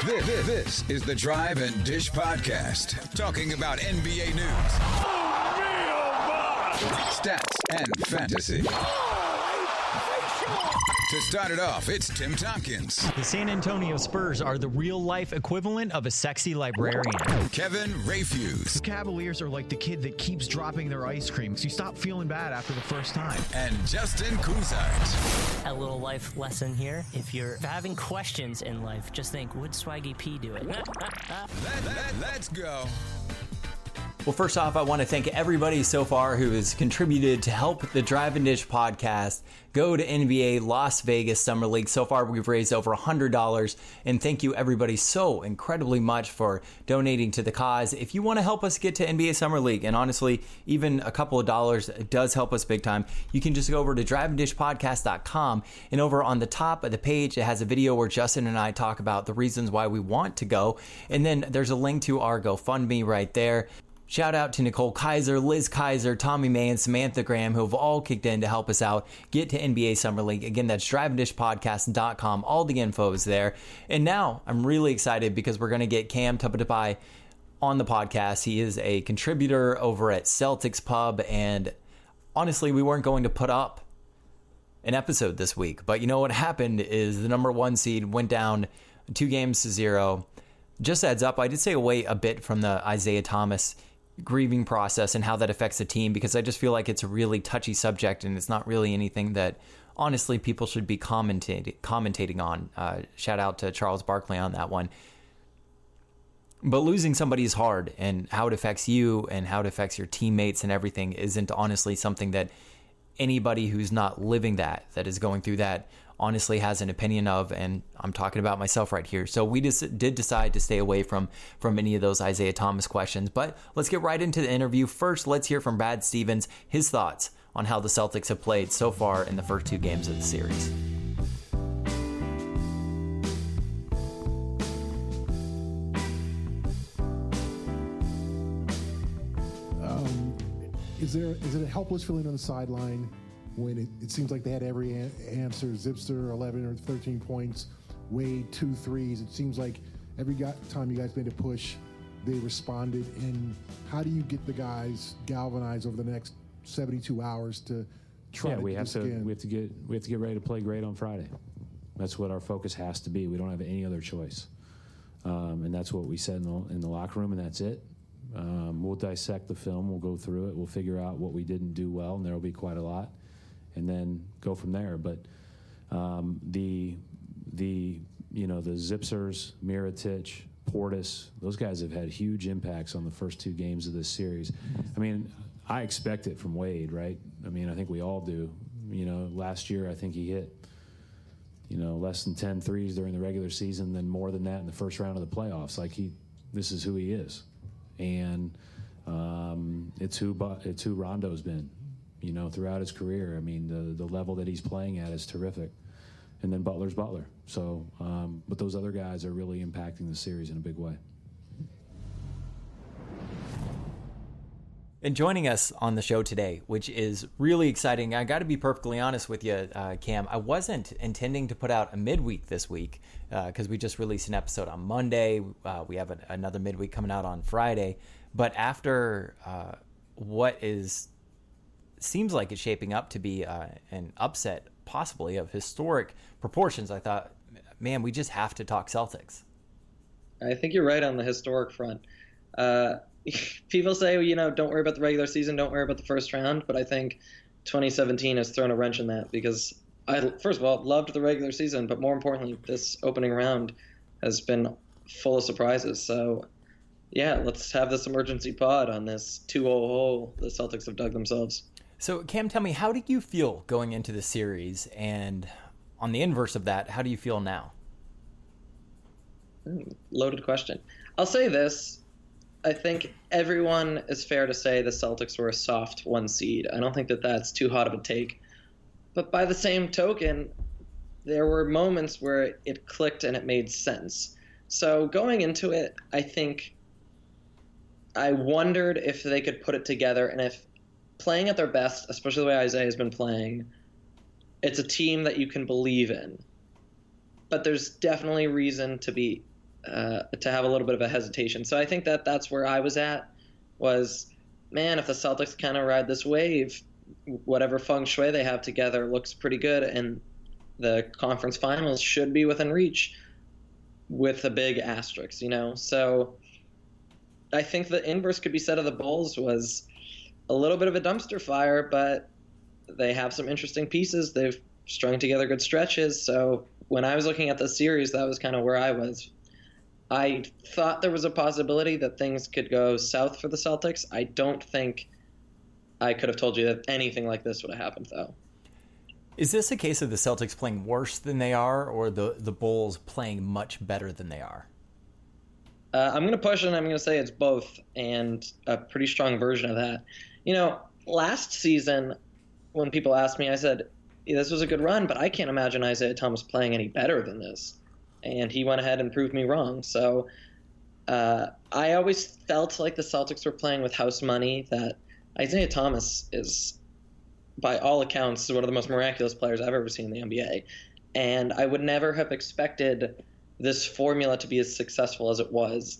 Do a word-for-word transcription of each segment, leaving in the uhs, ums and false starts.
This, this is the Drive and Dish Podcast, talking about N B A news, stats, and fantasy. To start it off, it's Tim Tompkins. The San Antonio Spurs are the real-life equivalent of a sexy librarian. Kevin Rayfuse. The Cavaliers are like the kid that keeps dropping their ice cream, so you stop feeling bad after the first time. And Justin Kuzart. A little life lesson here. If you're having questions in life, just think, would Swaggy P do it? Let, let, let's go. Well, first off, I want to thank everybody so far who has contributed to help the Drive and Dish podcast go to N B A Las Vegas Summer League. So far, we've raised over one hundred dollars, and thank you everybody so incredibly much for donating to the cause. If you want to help us get to N B A Summer League, and honestly, even a couple of dollars does help us big time, you can just go over to drive and dish podcast dot com, and over on the top of the page, it has a video where Justin and I talk about the reasons why we want to go, and then there's a link to our GoFundMe right there. Shout out to Nicole Kaiser, Liz Kaiser, Tommy May, and Samantha Graham, who have all kicked in to help us out get to N B A Summer League. Again, that's drive and dish podcast dot com. All the info is there. And now I'm really excited because we're going to get Cam Tupatapai on the podcast. He is a contributor over at Celtics Pub, and honestly, we weren't going to put up an episode this week. But you know what happened is the number one seed went down two games to zero. Just adds up, I did stay away a bit from the Isaiah Thomas grieving process and how that affects the team, because I just feel like it's a really touchy subject and it's not really anything that honestly people should be commentating commentating on. Uh, shout out to Charles Barkley on that one. But losing somebody is hard, and how it affects you and how it affects your teammates and everything isn't honestly something that anybody who's not living that, that is going through that, honestly has an opinion of, and I'm talking about myself right here. So we just did decide to stay away from from any of those Isaiah Thomas questions. But let's get right into the interview. First, let's hear from Brad Stevens, his thoughts on how the Celtics have played so far in the first two games of the series. Um, is there is it a helpless feeling on the sideline when it, it seems like they had every a- answer? Zipster, eleven or thirteen points. Wade, two threes. It seems like every got, time you guys made a push, they responded. And how do you get the guys galvanized over the next seventy-two hours to try yeah, to we get have this to again? we have to get we have to get ready to play great on Friday. That's what our focus has to be. We don't have any other choice, um, and that's what we said in the, in the locker room, and that's it. Um, we'll dissect the film. We'll go through it. We'll figure out what we didn't do well, and there will be quite a lot, and then go from there. But um, the the you know the Zipsers, Mirotic, Portis, those guys have had huge impacts on the first two games of this series. I mean, I expect it from Wade, right? I mean, I think we all do. You know, last year I think he hit you know less than ten threes during the regular season, then more than that in the first round of the playoffs. Like he, this is who he is. And um, it's who it's who Rondo's been, you know, throughout his career. I mean, the the level that he's playing at is terrific. And then Butler's Butler. So, um, but those other guys are really impacting the series in a big way. And joining us on the show today, which is really exciting, I got to be perfectly honest with you, uh, Cam. I wasn't intending to put out a midweek this week because uh, we just released an episode on Monday. Uh, we have a, another midweek coming out on Friday. But after uh, what is seems like it's shaping up to be uh, an upset, possibly of historic proportions, I thought, man, we just have to talk Celtics. I think you're right on the historic front. Uh, people say, you know, don't worry about the regular season, don't worry about the first round, but I think twenty seventeen has thrown a wrench in that because I, first of all, loved the regular season, but more importantly, this opening round has been full of surprises. So, yeah, let's have this emergency pod on this two oh hole the Celtics have dug themselves. So, Cam, tell me, how did you feel going into the series? And on the inverse of that, how do you feel now? Loaded question. I'll say this. I think everyone is fair to say the Celtics were a soft one seed. I don't think that that's too hot of a take. But by the same token, there were moments where it clicked and it made sense. So going into it, I think I wondered if they could put it together and if playing at their best, especially the way Isaiah has been playing, it's a team that you can believe in. But there's definitely reason to be uh, to have a little bit of a hesitation. So I think that that's where I was at, was, man, if the Celtics kind of ride this wave, whatever feng shui they have together looks pretty good, and the conference finals should be within reach with a big asterisk, you know? So I think the inverse could be said of the Bulls, was a little bit of a dumpster fire, but they have some interesting pieces. They've strung together good stretches. So when I was looking at the series, that was kind of where I was. I thought there was a possibility that things could go south for the Celtics. I don't think I could have told you that anything like this would have happened, though. Is this a case of the Celtics playing worse than they are, or the, the Bulls playing much better than they are? Uh, I'm going to push and I'm going to say it's both, and a pretty strong version of that. You know, last season, when people asked me, I said, yeah, this was a good run, but I can't imagine Isaiah Thomas playing any better than this. And he went ahead and proved me wrong. So uh, I always felt like the Celtics were playing with house money, that Isaiah Thomas is, by all accounts, one of the most miraculous players I've ever seen in the N B A. And I would never have expected this formula to be as successful as it was.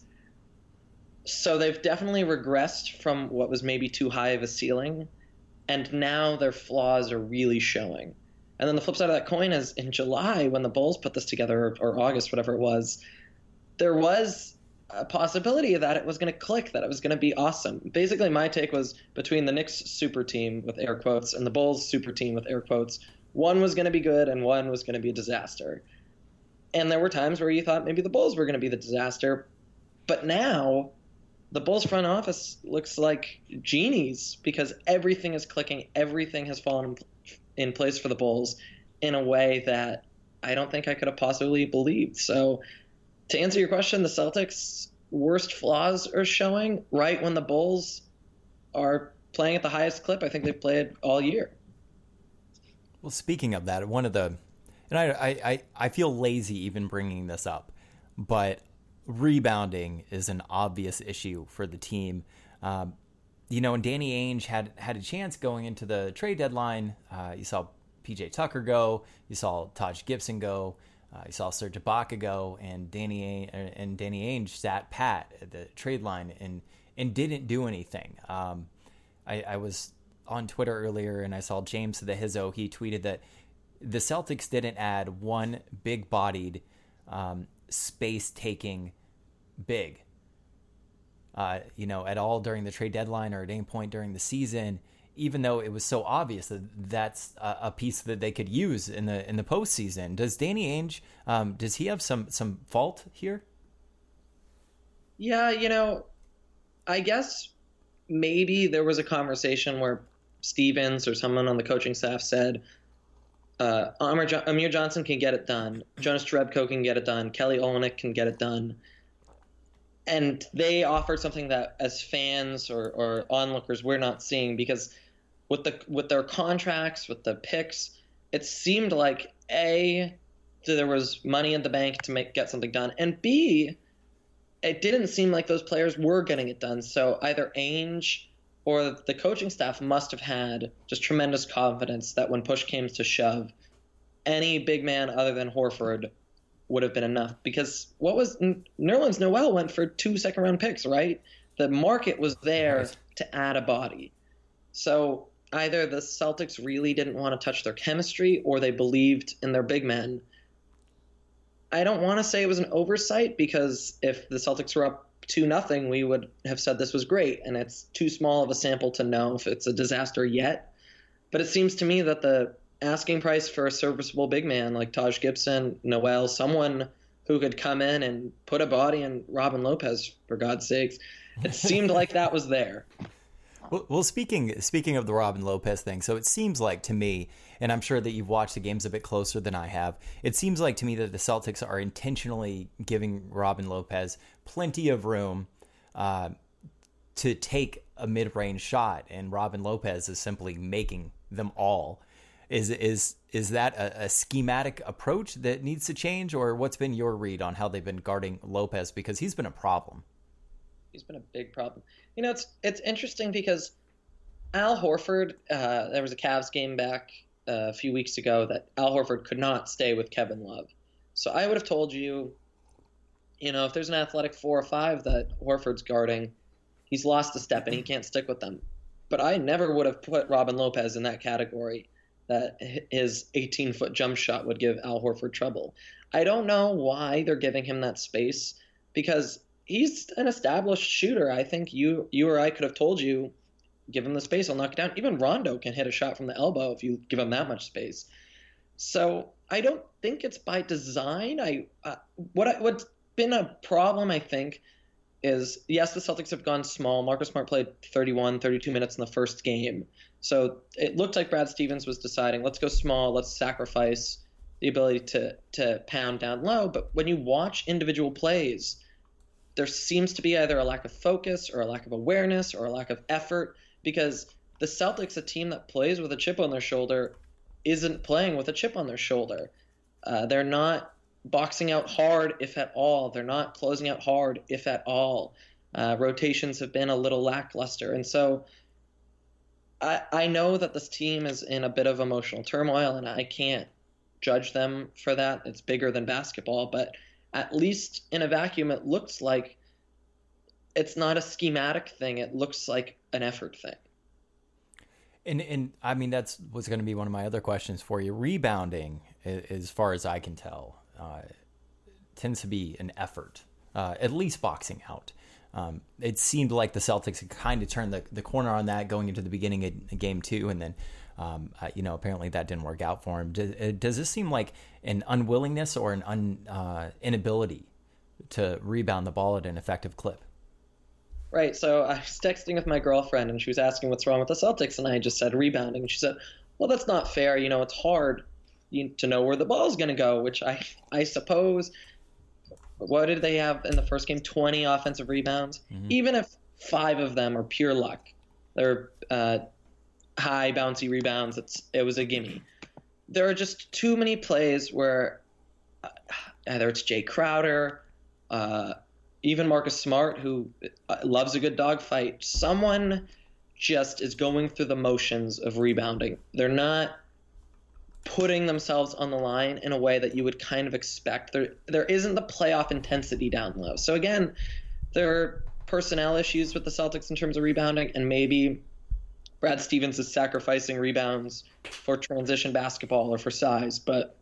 So they've definitely regressed from what was maybe too high of a ceiling, and now their flaws are really showing. And then the flip side of that coin is, in July, when the Bulls put this together, or, or August, whatever it was, there was a possibility that it was going to click, that it was going to be awesome. Basically, my take was, between the Knicks super team, with air quotes, and the Bulls super team, with air quotes, one was going to be good and one was going to be a disaster. And there were times where you thought maybe the Bulls were going to be the disaster. But now the Bulls front office looks like genies, because everything is clicking. Everything has fallen in place for the Bulls in a way that I don't think I could have possibly believed. So to answer your question, the Celtics' worst flaws are showing right when the Bulls are playing at the highest clip I think they've played all year. Well, speaking of that, one of the, and I, I, I feel lazy even bringing this up, but rebounding is an obvious issue for the team. Um, you know, and Danny Ainge had had a chance going into the trade deadline. Uh, you saw P J Tucker go, you saw Taj Gibson go, uh, you saw Serge Ibaka go, and Danny and Danny Ainge sat pat at the trade line and and didn't do anything. Um, I, I was on Twitter earlier and I saw James the Hizzo. He tweeted that the Celtics didn't add one big-bodied, um, space-taking big, uh, you know, at all during the trade deadline or at any point during the season, even though it was so obvious that that's a, a piece that they could use in the in the postseason. Does Danny Ainge, um, does he have some some fault here? Yeah, you know, I guess maybe there was a conversation where Stevens or someone on the coaching staff said, uh, Amir, jo- Amir Johnson can get it done, Jonas Jerebko can get it done, Kelly Olynyk can get it done. And they offered something that, as fans or, or onlookers, we're not seeing, because with the with their contracts, with the picks, it seemed like, A, there was money in the bank to make get something done, and B, it didn't seem like those players were getting it done. So either Ainge or the coaching staff must have had just tremendous confidence that when push came to shove, any big man other than Horford would have been enough. Because what was Nerlens Noel went for two second round picks, right? The market was there right to add a body. So either the Celtics really didn't want to touch their chemistry, or they believed in their big men. I don't want to say it was an oversight, because if the Celtics were up two nothing, we would have said this was great, and it's too small of a sample to know if it's a disaster yet. But it seems to me that the asking price for a serviceable big man like Taj Gibson, Noel, someone who could come in and put a body in Robin Lopez, for God's sakes, it seemed like that was there. Well, well, speaking speaking of the Robin Lopez thing, so it seems like to me, and I'm sure that you've watched the games a bit closer than I have, it seems like to me that the Celtics are intentionally giving Robin Lopez plenty of room uh, to take a mid-range shot, and Robin Lopez is simply making them all. Is is is that a, a schematic approach that needs to change, or what's been your read on how they've been guarding Lopez, because he's been a problem? He's been a big problem. You know, it's it's interesting because Al Horford, uh, there was a Cavs game back uh, a few weeks ago that Al Horford could not stay with Kevin Love. So I would have told you You know, if there's an athletic four or five that Horford's guarding, he's lost a step and he can't stick with them. But I never would have put Robin Lopez in that category, that his eighteen-foot jump shot would give Al Horford trouble. I don't know why they're giving him that space, because he's an established shooter. I think you you or I could have told you, give him the space, I'll knock it down. Even Rondo can hit a shot from the elbow if you give him that much space. So I don't think it's by design. I uh, what I, what's been a problem, I think, is, yes, the Celtics have gone small. Marcus Smart played thirty-one, thirty-two minutes in the first game. So it looked like Brad Stevens was deciding, let's go small, let's sacrifice the ability to to pound down low. But when you watch individual plays, there seems to be either a lack of focus or a lack of awareness or a lack of effort, because the Celtics, a team that plays with a chip on their shoulder, isn't playing with a chip on their shoulder. Uh, they're not boxing out hard, if at all. They're not closing out hard, if at all. Uh, rotations have been a little lackluster. And so I, I know that this team is in a bit of emotional turmoil, and I can't judge them for that. It's bigger than basketball, but at least in a vacuum, it looks like it's not a schematic thing. It looks like an effort thing. And, and I mean, that's was going to be one of my other questions for you. Rebounding, as far as I can tell, uh, tends to be an effort, uh, at least boxing out. Um, it seemed like the Celtics had kind of turned the, the corner on that going into the beginning of game two, and then, um, uh, you know, apparently that didn't work out for him. Does, does this seem like an unwillingness or an un, uh, inability to rebound the ball at an effective clip? Right, so I was texting with my girlfriend, and she was asking what's wrong with the Celtics, and I just said rebounding. And she said, well, that's not fair. You know, it's hard to know where the ball is going to go, which I, I suppose, what did they have in the first game? twenty offensive rebounds? Mm-hmm. Even if five of them are pure luck, they're uh, high, bouncy rebounds, it's, it was a gimme. There are just too many plays where uh, either it's Jay Crowder, uh, even Marcus Smart, who loves a good dogfight, someone just is going through the motions of rebounding. They're not putting themselves on the line in a way that you would kind of expect. There, there isn't the playoff intensity down low. So again, there are personnel issues with the Celtics in terms of rebounding, and maybe Brad Stevens is sacrificing rebounds for transition basketball or for size. But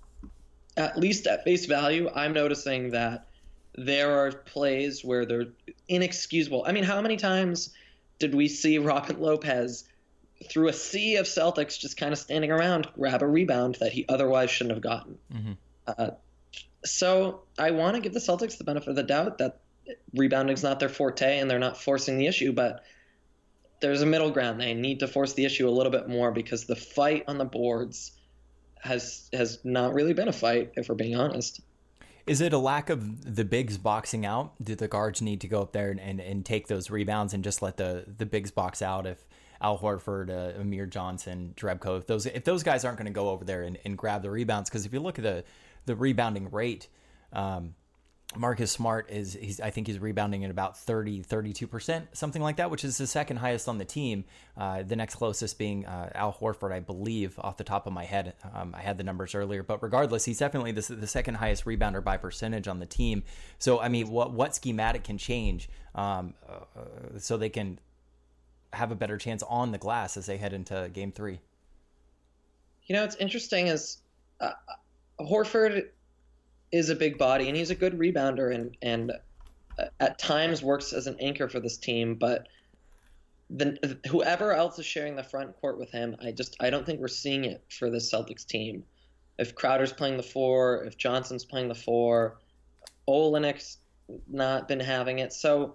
at least at face value, I'm noticing that there are plays where they're inexcusable. I mean, how many times did we see Robin Lopez, through a sea of Celtics just kind of standing around, grab a rebound that he otherwise shouldn't have gotten? Mm-hmm. Uh, so I want to give the Celtics the benefit of the doubt that rebounding is not their forte and they're not forcing the issue, but there's a middle ground. They need to force the issue a little bit more, because the fight on the boards has has not really been a fight, if we're being honest. Is it a lack of the bigs boxing out? Do the guards need to go up there and, and, and take those rebounds and just let the, the bigs box out? If Al Horford, uh, Amir Johnson, Drebko, if those if those guys aren't going to go over there and, and grab the rebounds, because if you look at the the rebounding rate, um, Marcus Smart is he's I think he's rebounding at about thirty, thirty-two percent, something like that, which is the second highest on the team. Uh, the next closest being uh, Al Horford, I believe, off the top of my head. Um, I had the numbers earlier, but regardless, he's definitely the, the second highest rebounder by percentage on the team. So, I mean, what what schematic can change um, uh, so they can have a better chance on the glass as they head into game three? You know, what's interesting is uh, Horford is a big body, and he's a good rebounder, and and at times works as an anchor for this team. But the, whoever else is sharing the front court with him, I just I don't think we're seeing it for this Celtics team. If Crowder's playing the four, if Johnson's playing the four, Olynyk's not been having it. So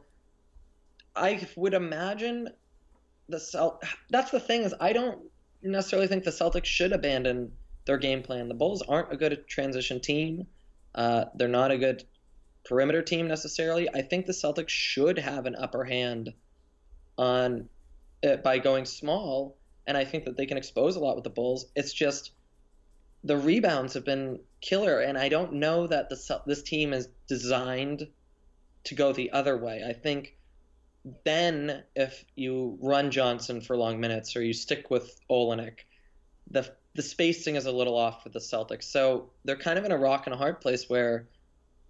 I would imagine the Celt. That's the thing, is I don't necessarily think the Celtics should abandon their game plan. The Bulls aren't a good transition team. Uh, they're not a good perimeter team necessarily. I think the Celtics should have an upper hand on it by going small, and I think that they can expose a lot with the Bulls. It's just the rebounds have been killer, and I don't know that the, this team is designed to go the other way. I think then if you run Johnson for long minutes or you stick with Olynyk, the the spacing is a little off for the Celtics. So they're kind of in a rock and a hard place where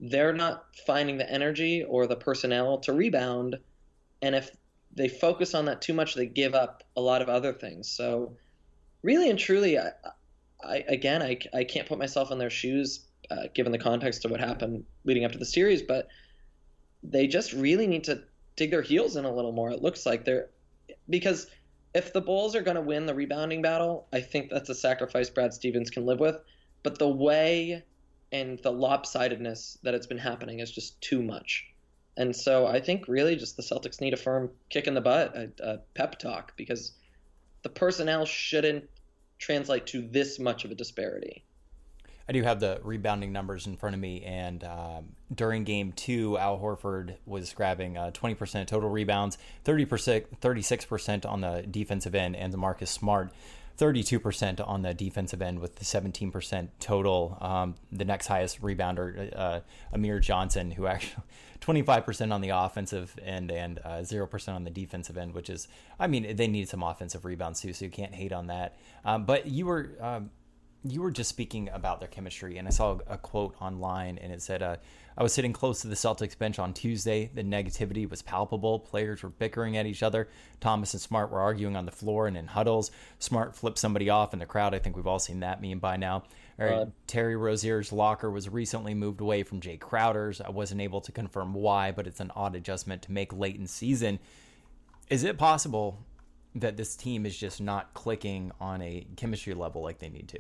they're not finding the energy or the personnel to rebound. And if they focus on that too much, they give up a lot of other things. So really and truly, I, I again, I, I can't put myself in their shoes uh, given the context of what happened leading up to the series, but they just really need to dig their heels in a little more. It looks like they're – because if the Bulls are going to win the rebounding battle, I think that's a sacrifice Brad Stevens can live with. But the way and the lopsidedness that it's been happening is just too much. And so I think really just the Celtics need a firm kick in the butt, a, a pep talk, because the personnel shouldn't translate to this much of a disparity. I do have the rebounding numbers in front of me, and um, during game two, Al Horford was grabbing uh, twenty percent total rebounds, thirty percent, thirty-six percent on the defensive end, and Marcus Smart, thirty-two percent on the defensive end with the seventeen percent total. Um, the next highest rebounder, uh, Amir Johnson, who actually twenty-five percent on the offensive end and uh, zero percent on the defensive end, which is, I mean, they need some offensive rebounds too, so you can't hate on that. Um, but you were... Um, You were just speaking about their chemistry, and I saw a quote online, and it said, uh, I was sitting close to the Celtics bench on Tuesday. The negativity was palpable. Players were bickering at each other. Thomas and Smart were arguing on the floor and in huddles. Smart flipped somebody off in the crowd. I think we've all seen that meme by now. All right, uh, Terry Rozier's locker was recently moved away from Jay Crowder's. I wasn't able to confirm why, but it's an odd adjustment to make late in season. Is it possible that this team is just not clicking on a chemistry level like they need to?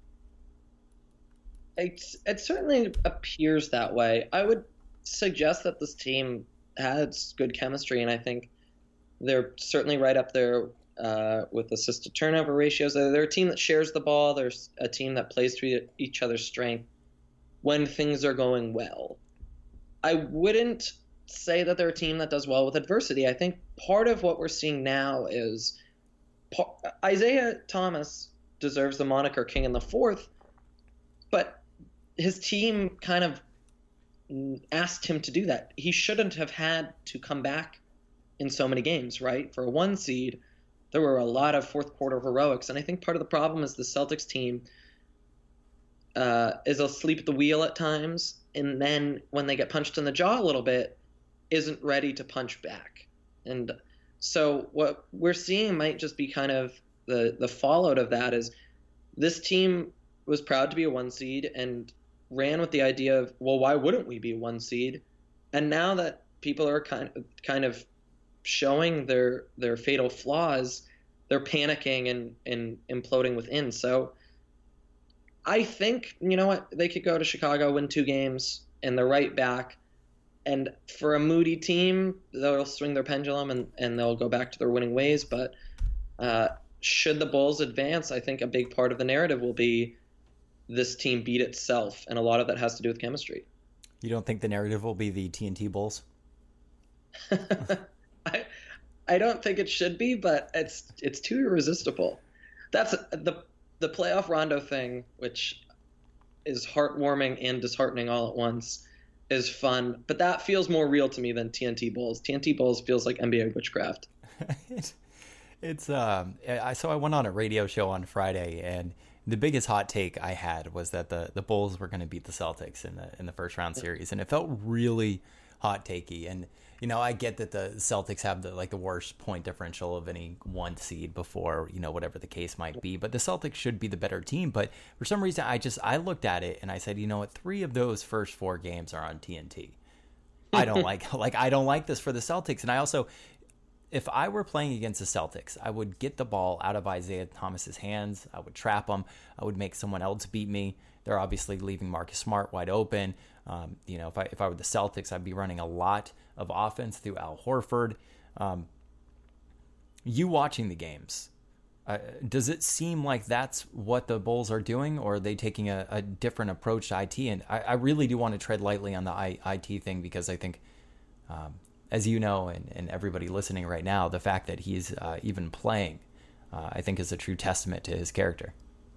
It, it certainly appears that way. I would suggest that this team has good chemistry, and I think they're certainly right up there uh, with assist to turnover ratios. They're a team that shares the ball. They're a team that plays to each other's strength when things are going well. I wouldn't say that they're a team that does well with adversity. I think part of what we're seeing now is Isaiah Thomas deserves the moniker King in the Fourth, but his team kind of asked him to do that. He shouldn't have had to come back in so many games, right? For a one seed, there were a lot of fourth quarter heroics. And I think part of the problem is the Celtics team uh, is asleep at the wheel at times. And then when they get punched in the jaw a little bit, isn't ready to punch back. And so what we're seeing might just be kind of the, the fallout of that is this team was proud to be a one seed and ran with the idea of, well, why wouldn't we be one seed? And now that people are kind of, kind of showing their their fatal flaws, they're panicking and, and imploding within. So I think, you know what, they could go to Chicago, win two games, and they're right back. And for a moody team, they'll swing their pendulum and, and they'll go back to their winning ways. But uh, should the Bulls advance, I think a big part of the narrative will be this team beat itself, and a lot of that has to do with chemistry. You don't think the narrative will be the T N T Bulls? I I don't think it should be, but it's it's too irresistible. That's the the playoff Rondo thing, which is heartwarming and disheartening all at once, is fun. But that feels more real to me than T N T Bulls. T N T Bulls feels like N B A witchcraft. it's it's um. I so I went on a radio show on Friday, and the biggest hot take I had was that the, the Bulls were going to beat the Celtics in the in the first round series, and it felt really hot takey. And you know, I get that the Celtics have the like the worst point differential of any one seed before, you know, whatever the case might be. But the Celtics should be the better team. But for some reason, I just I looked at it and I said, you know what, three of those first four games are on T N T. I don't like like I don't like this for the Celtics, and I also. If I were playing against the Celtics, I would get the ball out of Isaiah Thomas's hands. I would trap him. I would make someone else beat me. They're obviously leaving Marcus Smart wide open. Um, you know, if I if I were the Celtics, I'd be running a lot of offense through Al Horford. Um, you watching the games, uh, does it seem like that's what the Bulls are doing, or are they taking a, a different approach to I T? And I, I really do want to tread lightly on the I, IT thing because I think. Um, As you know, and, and everybody listening right now, the fact that he's uh, even playing, uh, I think is a true testament to his character.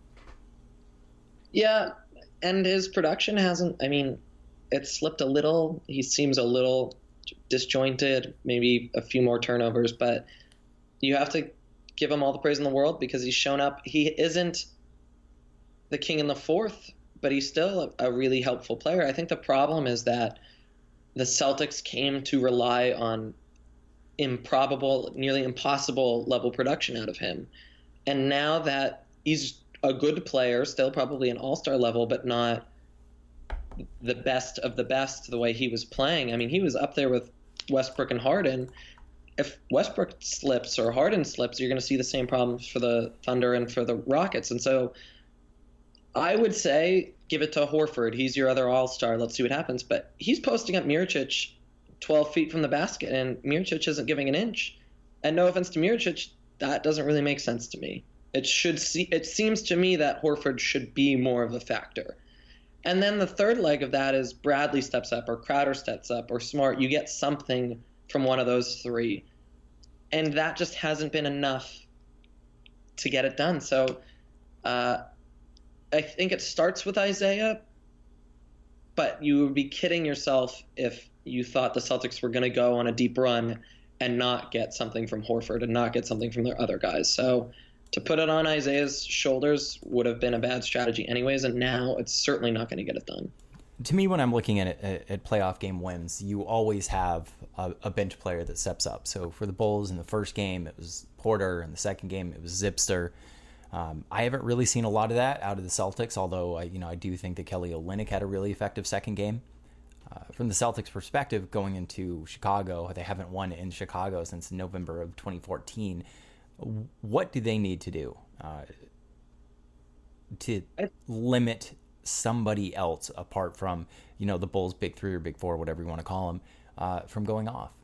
Yeah, and his production hasn't, I mean, it slipped a little. He seems a little disjointed, maybe a few more turnovers, but you have to give him all the praise in the world because he's shown up. He isn't the King in the Fourth, but he's still a, a really helpful player. I think the problem is that the Celtics came to rely on improbable, nearly impossible level production out of him. And now that he's a good player, still probably an all-star level, but not the best of the best the way he was playing. I mean, he was up there with Westbrook and Harden. If Westbrook slips or Harden slips, you're going to see the same problems for the Thunder and for the Rockets. And so I would say give it to Horford. He's your other all-star. Let's see what happens. But he's posting up Mirotic twelve feet from the basket, and Mirotic isn't giving an inch. And no offense to Mirotic, that doesn't really make sense to me. It should see. It seems to me that Horford should be more of a factor. And then the third leg of that is Bradley steps up or Crowder steps up or Smart. You get something from one of those three. And that just hasn't been enough to get it done. So uh, I think it starts with Isaiah, but you would be kidding yourself if you thought the Celtics were going to go on a deep run and not get something from Horford and not get something from their other guys. So to put it on Isaiah's shoulders would have been a bad strategy anyways, and now it's certainly not going to get it done. To me, when I'm looking at it, at playoff game wins, you always have a, a bench player that steps up. So for the Bulls in the first game, it was Porter. In the second game, it was Zipster. Um, I haven't really seen a lot of that out of the Celtics, although I, you know, I do think that Kelly Olynyk had a really effective second game. Uh, from the Celtics' perspective, going into Chicago, they haven't won in Chicago since November of twenty fourteen. What do they need to do uh, to limit somebody else apart from, you know, the Bulls' big three or big four, whatever you want to call them, uh, from going off?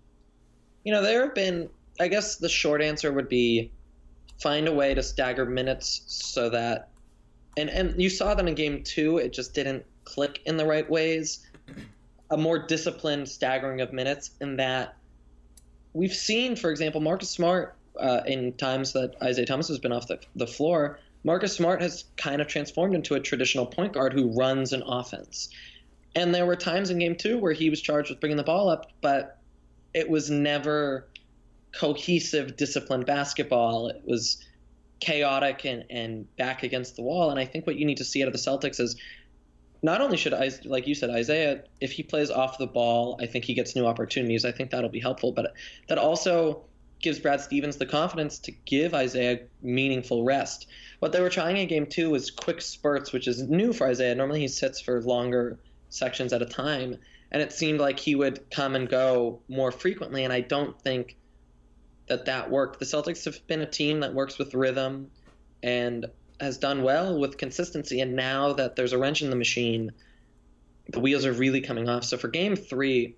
You know, there have been, I guess the short answer would be find a way to stagger minutes so that, and, and you saw that in game two, it just didn't click in the right ways. A more disciplined staggering of minutes in that we've seen, for example, Marcus Smart, Uh, in times that Isaiah Thomas has been off the, the floor, Marcus Smart has kind of transformed into a traditional point guard who runs an offense. And there were times in game two where he was charged with bringing the ball up, but it was never cohesive, disciplined basketball. It was chaotic and, and back against the wall. And I think what you need to see out of the Celtics is not only should, like you said, Isaiah, if he plays off the ball, I think he gets new opportunities. I think that'll be helpful. But that also gives Brad Stevens the confidence to give Isaiah meaningful rest. What they were trying in game two was quick spurts, which is new for Isaiah. Normally he sits for longer sections at a time, and it seemed like he would come and go more frequently, and I don't think that that worked. The Celtics have been a team that works with rhythm and has done well with consistency, and now that there's a wrench in the machine, the wheels are really coming off. So for game three,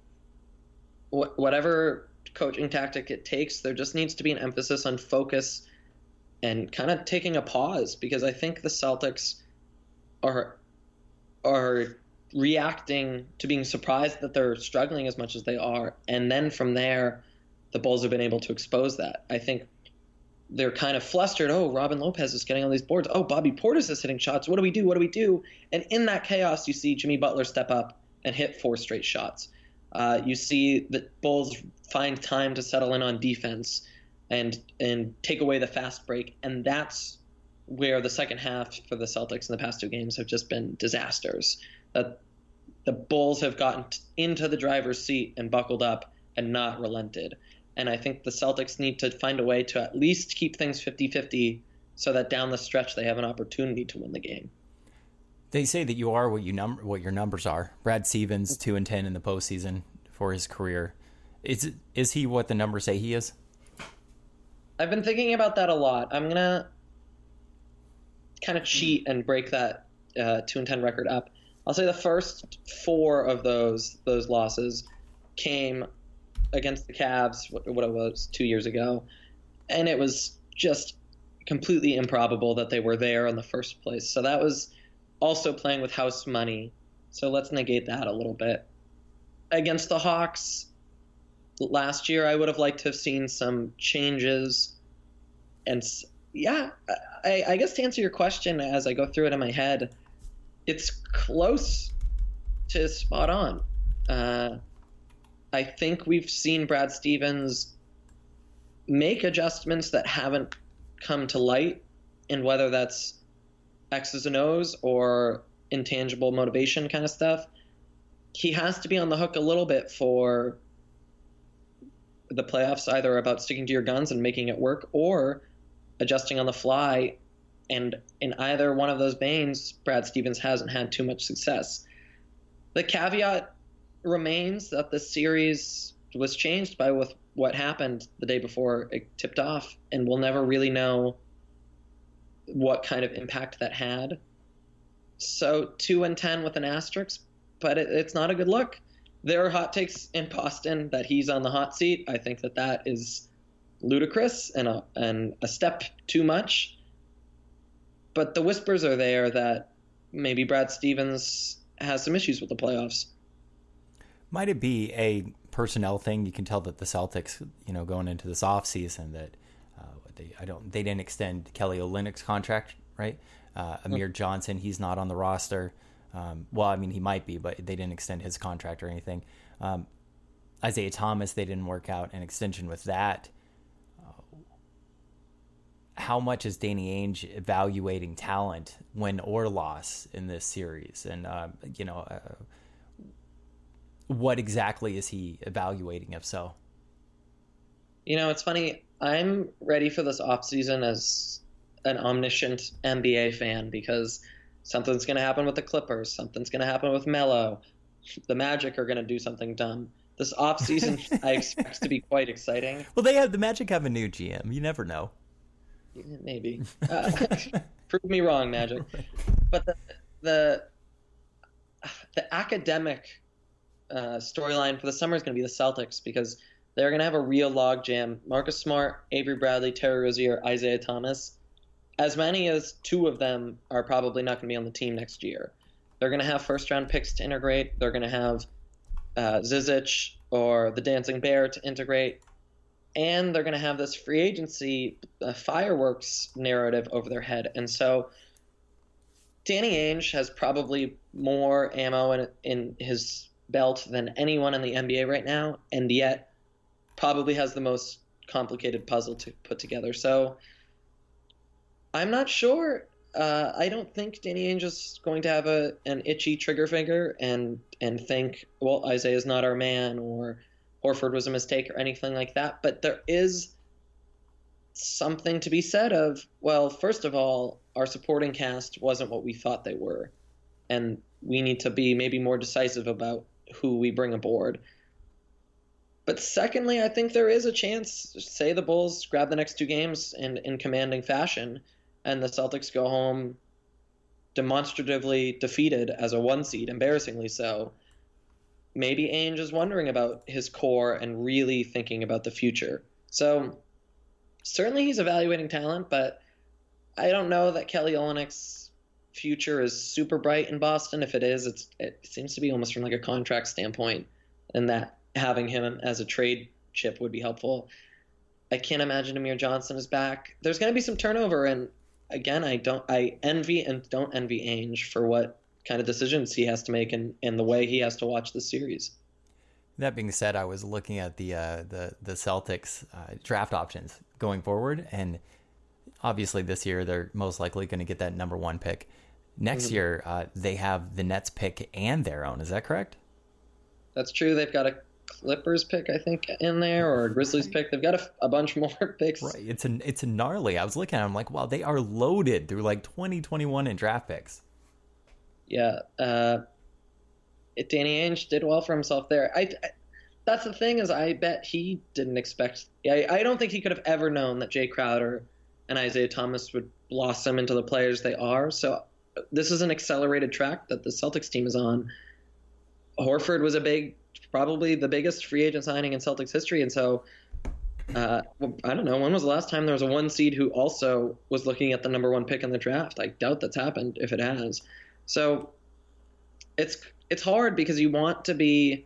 wh- whatever coaching tactic it takes, there just needs to be an emphasis on focus and kind of taking a pause, because I think the Celtics are are reacting to being surprised that they're struggling as much as they are, and then from there the Bulls have been able to expose that. I think they're kind of flustered. Oh, Robin Lopez is getting on these boards. Oh, Bobby Portis is hitting shots. What do we do? What do we do? And in that chaos, you see Jimmy Butler step up and hit four straight shots. Uh, you see the Bulls find time to settle in on defense and and take away the fast break, and that's where the second half for the Celtics in the past two games have just been disasters. That the Bulls have gotten t- into the driver's seat and buckled up and not relented. And I think the Celtics need to find a way to at least keep things fifty-fifty so that down the stretch they have an opportunity to win the game. They say that you are what you num- what your numbers are. Brad Stevens, two and ten in the postseason for his career. Is is he what the numbers say he is? I've been thinking about that a lot. I'm gonna kind of cheat and break that uh, two and ten record up. I'll say the first four of those those losses came against the Cavs, what, what it was two years ago, and it was just completely improbable that they were there in the first place. So that was also playing with house money. So let's negate that a little bit. Against the Hawks last year, I would have liked to have seen some changes. And yeah, I, I guess to answer your question as I go through it in my head, it's close to spot on. Uh, I think we've seen Brad Stevens make adjustments that haven't come to light, and whether that's X's and O's or intangible motivation kind of stuff, he has to be on the hook a little bit for the playoffs, either about sticking to your guns and making it work or adjusting on the fly. And in either one of those veins, Brad Stevens hasn't had too much success. The caveat remains that the series was changed by with what happened the day before it tipped off, and we'll never really know what kind of impact that had. So two and ten with an asterisk, but it, it's not a good look. There are hot takes in Boston that he's on the hot seat. I think that that is ludicrous and a, and a step too much. But the whispers are there that maybe Brad Stevens has some issues with the playoffs. Might it be a personnel thing? You can tell that the Celtics, you know, going into this offseason that uh, they I don't they didn't extend Kelly Olynyk's contract, right? Uh, Amir mm-hmm. Johnson, he's not on the roster. Um, well, I mean, he might be, but they didn't extend his contract or anything. Um, Isaiah Thomas, they didn't work out an extension with that. Uh, how much is Danny Ainge evaluating talent, win or loss, in this series? And, uh, you know, uh, what exactly is he evaluating, if so? You know, it's funny. I'm ready for this offseason as an omniscient N B A fan because something's going to happen with the Clippers. Something's going to happen with Melo. The Magic are going to do something dumb. This offseason, I expect to be quite exciting. Well, they have the Magic have a new G M. You never know. Maybe. Uh, prove me wrong, Magic. But the the, the academic uh, storyline for the summer is going to be the Celtics because they're going to have a real logjam. Marcus Smart, Avery Bradley, Terry Rozier, Isaiah Thomas. As many as two of them are probably not going to be on the team next year. They're going to have first-round picks to integrate. They're going to have uh, Zizic or the Dancing Bear to integrate. And they're going to have this free agency uh, fireworks narrative over their head. And so Danny Ainge has probably more ammo in, in his belt than anyone in the N B A right now, and yet probably has the most complicated puzzle to put together. So I'm not sure. Uh, I don't think Danny Ainge is going to have a an itchy trigger finger and and think, well, Isaiah's not our man or Horford was a mistake or anything like that. But there is something to be said of, well, first of all, our supporting cast wasn't what we thought they were. And we need to be maybe more decisive about who we bring aboard. But secondly, I think there is a chance, say the Bulls grab the next two games in, in commanding fashion, and the Celtics go home demonstratively defeated as a one seed, embarrassingly so. Maybe Ainge is wondering about his core and really thinking about the future. So certainly he's evaluating talent, but I don't know that Kelly Olynyk's future is super bright in Boston. If it is, it's, it seems to be almost from like a contract standpoint, and that having him as a trade chip would be helpful. I can't imagine Amir Johnson is back. There's going to be some turnover, and again, I don't. I envy and don't envy Ainge for what kind of decisions he has to make and, and the way he has to watch the series. That being said, I was looking at the uh, the the Celtics uh, draft options going forward, and obviously this year they're most likely going to get that number one pick. Next mm-hmm. year, uh, they have the Nets pick and their own. Is that correct? That's true. They've got a Clippers pick, I think, in there, or a Grizzlies pick. They've got a, a bunch more picks. Right. It's a, it's a gnarly. I was looking at it, I'm like, wow, they are loaded through like twenty twenty-one in draft picks. Yeah. Uh, it, Danny Ainge did well for himself there. I, I That's the thing is I bet he didn't expect I, I don't think he could have ever known that Jay Crowder and Isaiah Thomas would blossom into the players they are. So this is an accelerated track that the Celtics team is on. Horford was a big, probably the biggest free agent signing in Celtics history. And so, uh, I don't know, when was the last time there was a one seed who also was looking at the number one pick in the draft? I doubt that's happened if it has. So it's, it's hard because you want to be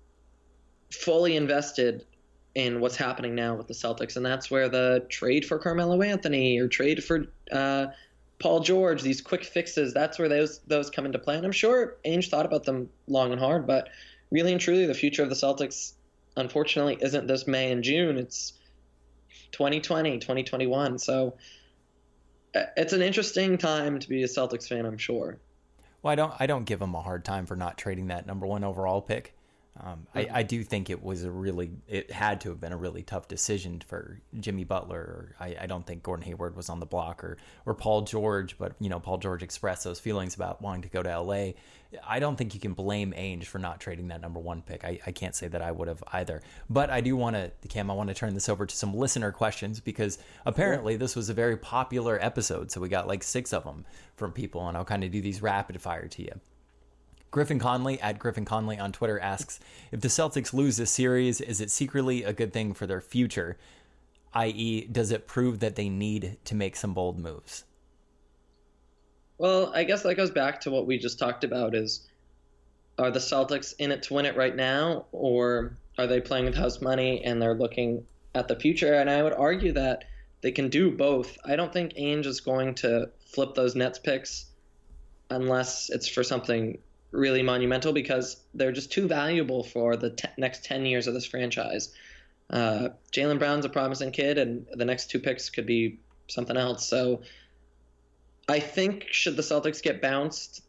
fully invested in what's happening now with the Celtics. And that's where the trade for Carmelo Anthony or trade for, uh, Paul George, these quick fixes, that's where those those come into play. And I'm sure Ainge thought about them long and hard, but really and truly the future of the Celtics, unfortunately, isn't this May and June. It's twenty twenty, twenty twenty-one. So it's an interesting time to be a Celtics fan, I'm sure. Well, I don't I don't give him a hard time for not trading that number one overall pick. Um, I, I do think it was a really, it had to have been a really tough decision for Jimmy Butler. I, I don't think Gordon Hayward was on the block, or, or Paul George, but, you know, Paul George expressed those feelings about wanting to go to L A. I don't think you can blame Ainge for not trading that number one pick. I, I can't say that I would have either. But I do want to, Cam, I want to turn this over to some listener questions, because apparently this was a very popular episode. So we got like six of them from people, and I'll kind of do these rapid fire to you. Griffin Conley at Griffin Conley on Twitter asks, if the Celtics lose this series, is it secretly a good thing for their future? that is, does it prove that they need to make some bold moves? Well, I guess that goes back to what we just talked about is, are the Celtics in it to win it right now, or are they playing with house money and they're looking at the future? And I would argue that they can do both. I don't think Ainge is going to flip those Nets picks unless it's for something really monumental, because they're just too valuable for the te- next ten years of this franchise. Uh, Jaylen Brown's a promising kid, and the next two picks could be something else. So I think, should the Celtics get bounced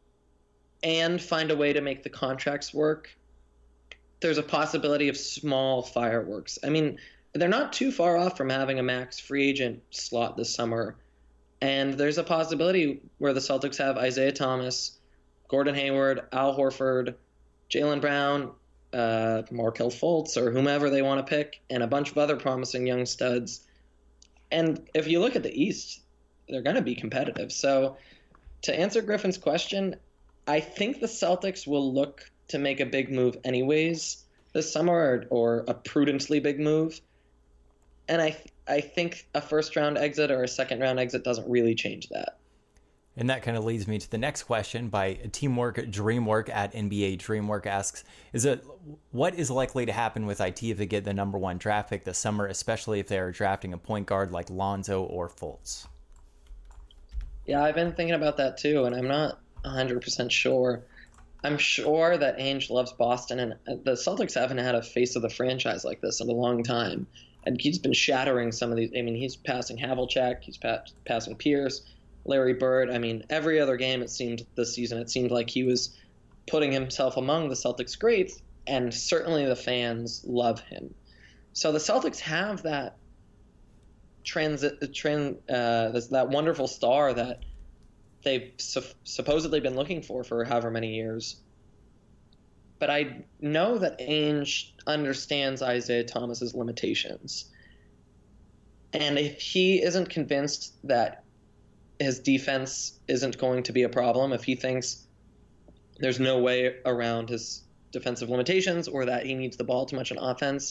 and find a way to make the contracts work, there's a possibility of small fireworks. I mean, they're not too far off from having a max free agent slot this summer. And there's a possibility where the Celtics have Isaiah Thomas, Gordon Hayward, Al Horford, Jaylen Brown, uh, Markelle Fultz, or whomever they want to pick, and a bunch of other promising young studs. And if you look at the East, they're going to be competitive. So to answer Griffin's question, I think the Celtics will look to make a big move anyways this summer, or, or a prudently big move. And I I think a first-round exit or a second-round exit doesn't really change that. And that kind of leads me to the next question by Teamwork Dreamwork at N B A Dreamwork asks, is it what is likely to happen with I T if they get the number one draft pick this summer, especially if they're drafting a point guard like Lonzo or Fultz? Yeah, I've been thinking about that too, and I'm not one hundred percent sure. I'm sure that Ainge loves Boston, and the Celtics haven't had a face of the franchise like this in a long time. And he's been shattering some of these. I mean, he's passing Havlicek, he's pa- passing Pierce, Larry Bird. I mean, every other game it seemed this season, it seemed like he was putting himself among the Celtics greats, and certainly the fans love him. So the Celtics have that transit, trend, uh, that wonderful star that they've su- supposedly been looking for for however many years. But I know that Ainge understands Isaiah Thomas's limitations. And if he isn't convinced that his defense isn't going to be a problem, if he thinks there's no way around his defensive limitations, or that he needs the ball too much on offense,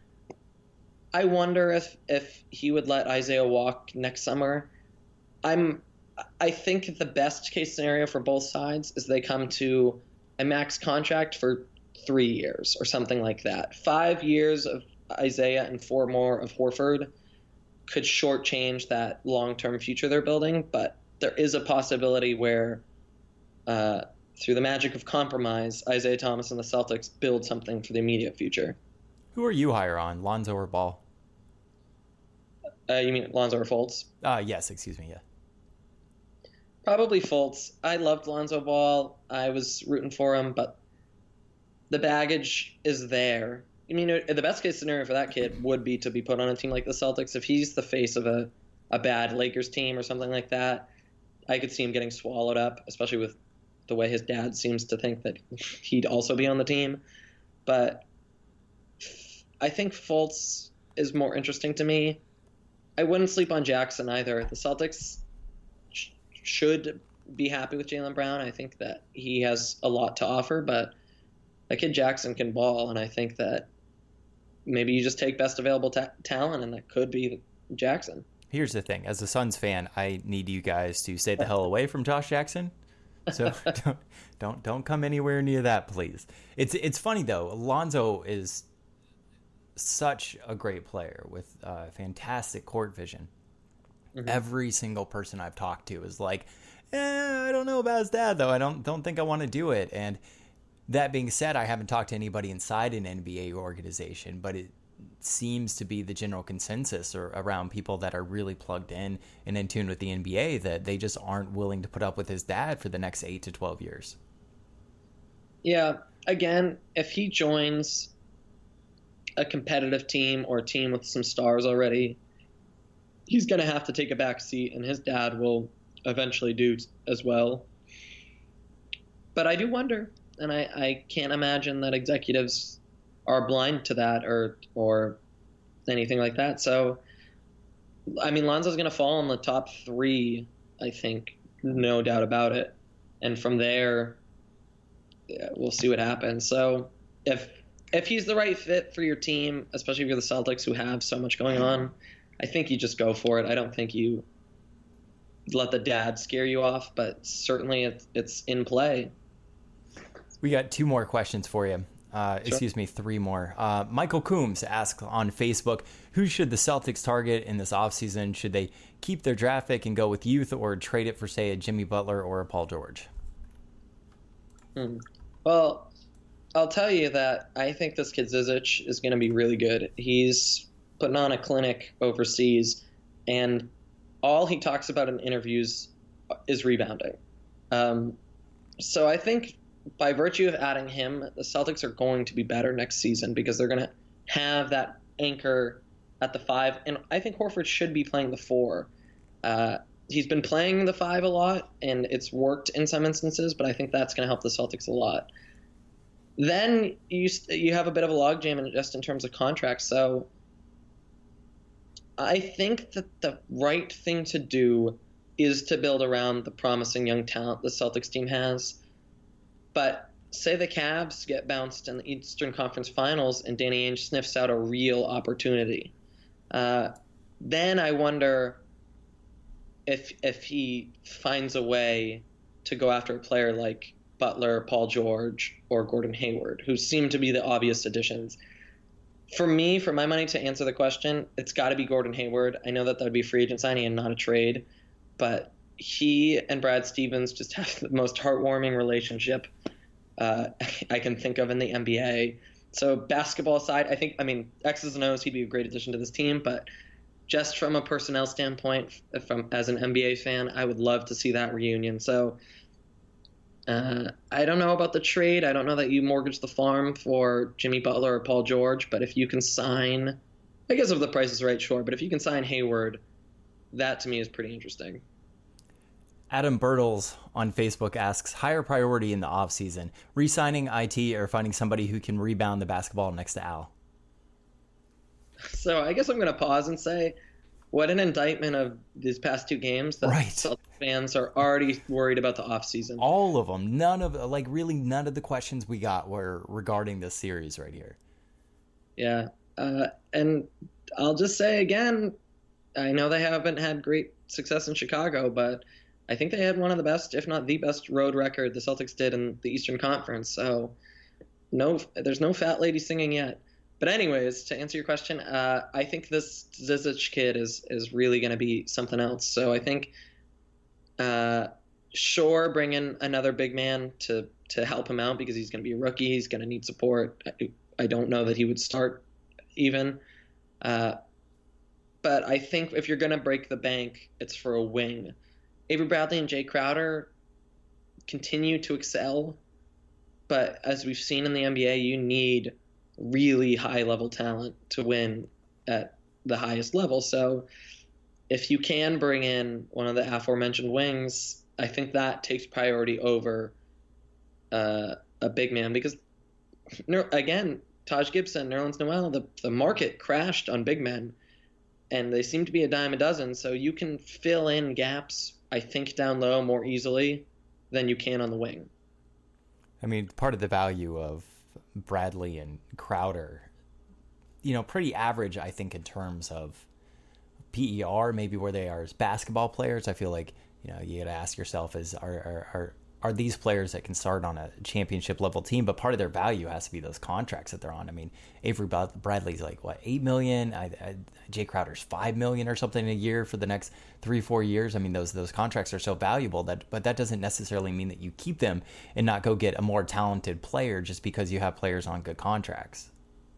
I wonder if, if he would let Isaiah walk next summer. I'm I think the best case scenario for both sides is they come to a max contract for three years or something like that. Five years of Isaiah and four more of Horford could shortchange that long-term future they're building, but there is a possibility where, uh, through the magic of compromise, Isaiah Thomas and the Celtics build something for the immediate future. Who are you higher on, Lonzo or Ball? Uh, you mean Lonzo or Fultz? Uh, yes, excuse me, yeah. Probably Fultz. I loved Lonzo Ball. I was rooting for him, but the baggage is there. I mean, the best case scenario for that kid would be to be put on a team like the Celtics. If he's the face of a, a bad Lakers team or something like that, I could see him getting swallowed up, especially with the way his dad seems to think that he'd also be on the team. But I think Fultz is more interesting to me. I wouldn't sleep on Jackson either. The Celtics sh- should be happy with Jaylen Brown. I think that he has a lot to offer, but that kid Jackson can ball, and I think that maybe you just take best available ta- talent, and that could be Jackson. Here's the thing. As a Suns fan, I need you guys to stay the hell away from Josh Jackson. So don't, don't don't come anywhere near that, please. It's it's funny, though. Lonzo is such a great player with uh, fantastic court vision. Mm-hmm. Every single person I've talked to is like, eh, I don't know about his dad, though. I don't don't think I want to do it. And that being said, I haven't talked to anybody inside an N B A organization, but it seems to be the general consensus or around people that are really plugged in and in tune with the N B A, that they just aren't willing to put up with his dad for the next eight to twelve years. Yeah, again, if he joins a competitive team or a team with some stars already, he's going to have to take a back seat, and his dad will eventually do as well. But I do wonder, and I, I can't imagine that executives are blind to that or or anything like that. So, I mean, Lonzo's going to fall in the top three, I think, no doubt about it. And from there, yeah, we'll see what happens. So if if he's the right fit for your team, especially if you're the Celtics who have so much going on, I think you just go for it. I don't think you let the dad scare you off, but certainly it's, it's in play. We got two more questions for you. Uh, Sure. Excuse me, three more. Uh, Michael Coombs asks on Facebook, who should the Celtics target in this offseason? Should they keep their draft pick and go with youth, or trade it for, say, a Jimmy Butler or a Paul George? Hmm. Well, I'll tell you that I think this kid Zizic is going to be really good. He's putting on a clinic overseas, and all he talks about in interviews is rebounding. Um, so I think by virtue of adding him, the Celtics are going to be better next season because they're going to have that anchor at the five. And I think Horford should be playing the four. Uh, he's been playing the five a lot, and it's worked in some instances, but I think that's going to help the Celtics a lot. Then you you have a bit of a logjam in, just in terms of contracts. So I think that the right thing to do is to build around the promising young talent the Celtics team has. But say the Cavs get bounced in the Eastern Conference Finals and Danny Ainge sniffs out a real opportunity. Uh, then I wonder if if he finds a way to go after a player like Butler, Paul George, or Gordon Hayward, who seem to be the obvious additions. For me, for my money, to answer the question, it's got to be Gordon Hayward. I know that that would be a free agent signing and not a trade, but he and Brad Stevens just have the most heartwarming relationship uh, I can think of in the N B A. So basketball side, I think, I mean, X's and O's, he'd be a great addition to this team, but just from a personnel standpoint, from as an N B A fan, I would love to see that reunion. So uh, I don't know about the trade. I don't know that you mortgage the farm for Jimmy Butler or Paul George, but if you can sign, I guess if the price is right, sure, but if you can sign Hayward, that to me is pretty interesting. Adam Bertles on Facebook asks, higher priority in the offseason, re-signing I T or finding somebody who can rebound the basketball next to Al? So I guess I'm going to pause and say, what an indictment of these past two games that right. Celtics fans are already worried about the offseason. All of them. None of, like really none of the questions we got were regarding this series right here. Yeah. Uh, and I'll just say again, I know they haven't had great success in Chicago, but I think they had one of the best, if not the best, road record the Celtics did in the Eastern Conference. So no, there's no fat lady singing yet. But anyways, to answer your question, uh, I think this Zizic kid is is really going to be something else. So I think, uh, sure, bring in another big man to, to help him out because he's going to be a rookie. He's going to need support. I, I don't know that he would start even. Uh, but I think if you're going to break the bank, it's for a wing. Avery Bradley and Jay Crowder continue to excel, but as we've seen in the N B A, you need really high-level talent to win at the highest level. So if you can bring in one of the aforementioned wings, I think that takes priority over uh, a big man because, again, Taj Gibson, Nerlens Noel, the, the market crashed on big men, and they seem to be a dime a dozen, so you can fill in gaps, I think, down low more easily than you can on the wing. I mean, part of the value of Bradley and Crowder, you know, pretty average, I think, in terms of P E R, maybe where they are as basketball players. I feel like, you know, you got to ask yourself, is are, are are are these players that can start on a championship level team? But part of their value has to be those contracts that they're on. I mean, Avery Bradley's like, what, eight million? I, I, Jay Crowder's five million or something a year for the next three, four years. I mean, those those contracts are so valuable that, but that doesn't necessarily mean that you keep them and not go get a more talented player just because you have players on good contracts.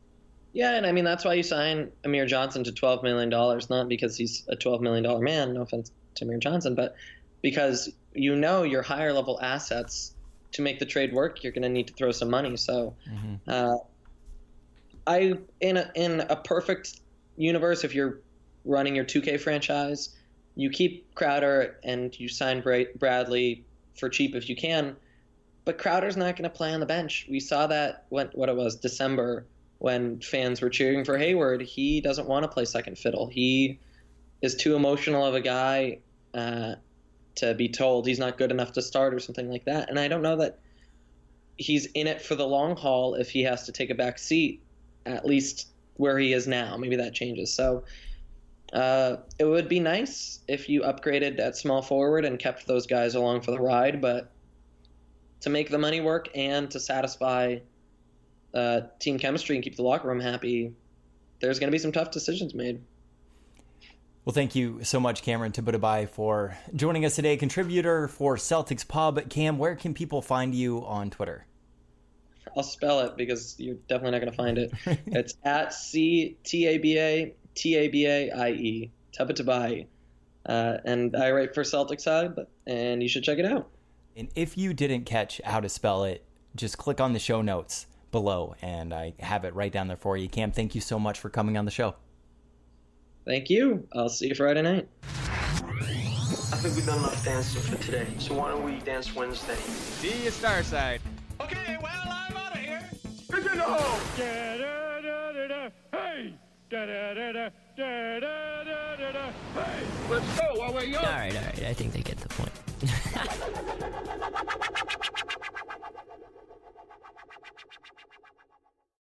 Yeah, and I mean, that's why you sign Amir Johnson to twelve million dollars, not because he's a twelve million dollars man, no offense to Amir Johnson, but because you know your higher level assets, to make the trade work, you're going to need to throw some money. So mm-hmm. uh, I in a, in a perfect universe, if you're running your two K franchise, you keep Crowder and you sign Bra- Bradley for cheap if you can, but Crowder's not going to play on the bench. We saw that when, what it was, December, when fans were cheering for Hayward. He doesn't want to play second fiddle. He is too emotional of a guy uh, to be told he's not good enough to start or something like that. And I don't know that he's in it for the long haul if he has to take a back seat, at least where he is now. Maybe that changes. So uh, it would be nice if you upgraded at small forward and kept those guys along for the ride, but to make the money work and to satisfy uh, team chemistry and keep the locker room happy, there's going to be some tough decisions made. Well, thank you so much, Cameron Tabutabai, for joining us today, contributor for Celtics Pub. Cam, where can people find you on Twitter? I'll spell it because you're definitely not going to find it. It's at C T A B A T A B A I E, Tabutabai. Uh, and I write for Celtics Side, and you should check it out. And if you didn't catch how to spell it, just click on the show notes below, and I have it right down there for you. Cam, thank you so much for coming on the show. Thank you. I'll see you Friday night. I think we've done enough dancing for today, so why don't we dance Wednesday? See you, Starside. Okay, well, I'm out of here. Good to know. Hey. Hey. Let's go while we're young. All right, all right. I think they get the point.